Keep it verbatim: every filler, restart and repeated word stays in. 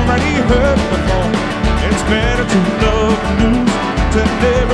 already heard before. It's better to love and lose, to live